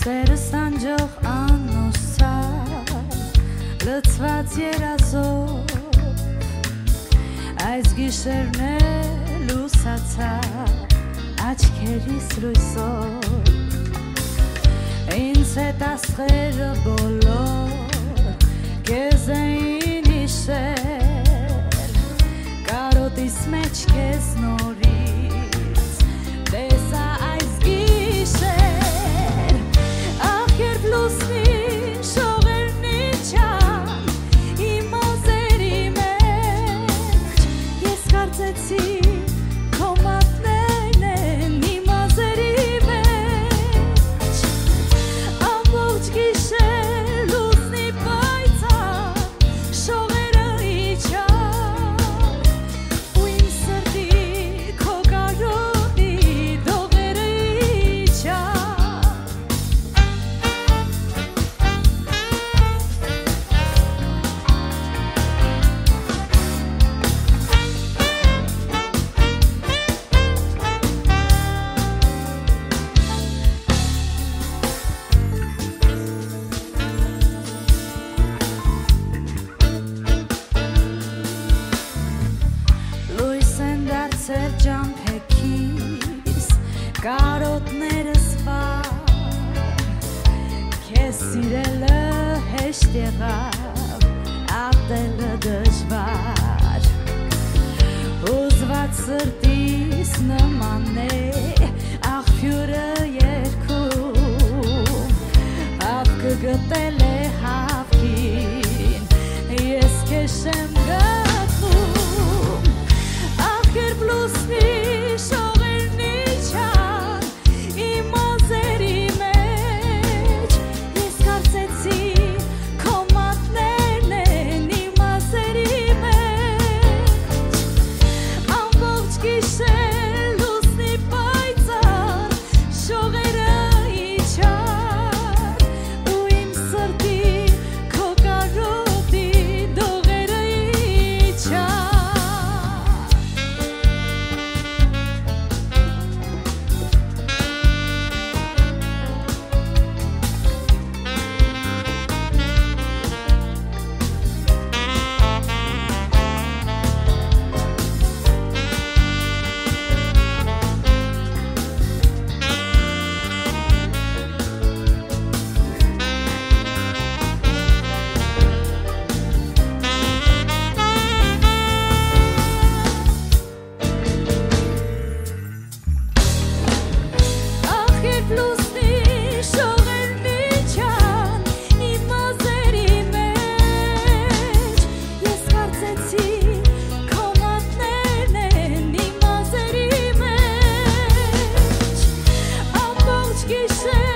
Սերը սանջող անոսալ լծված երազով Այս գիշերն է լուսացավ աչքերիս լույսով Ինձ հետ աստղերը բոլոր Կեզ էին իշել Կարոտիս մեջ կեզ նորից Տեսա այս գիշեր Ախ երբ լուսնի շողերն իջան Իմ ազերի մեջ Ես կարծեցի Ջամփեքիս կարոտներս վար Քեզ սիրելը հեշտ եղավ ատելը դժվար Ուզված սրտիս նման է աղբյուրը երգում Հավքը գտել է հավքին ես քեզ չեմ գտնում Երբ լուսնի շողերն իջան իմ ազերի մեջ Ես կարծեցի քո մատներն են իմ ազերի մեջ Ամբողջ գիշեր լուսնի պայծառ շողերը իջան ու իմ սրտի քո կարոտի դողերը իջան She said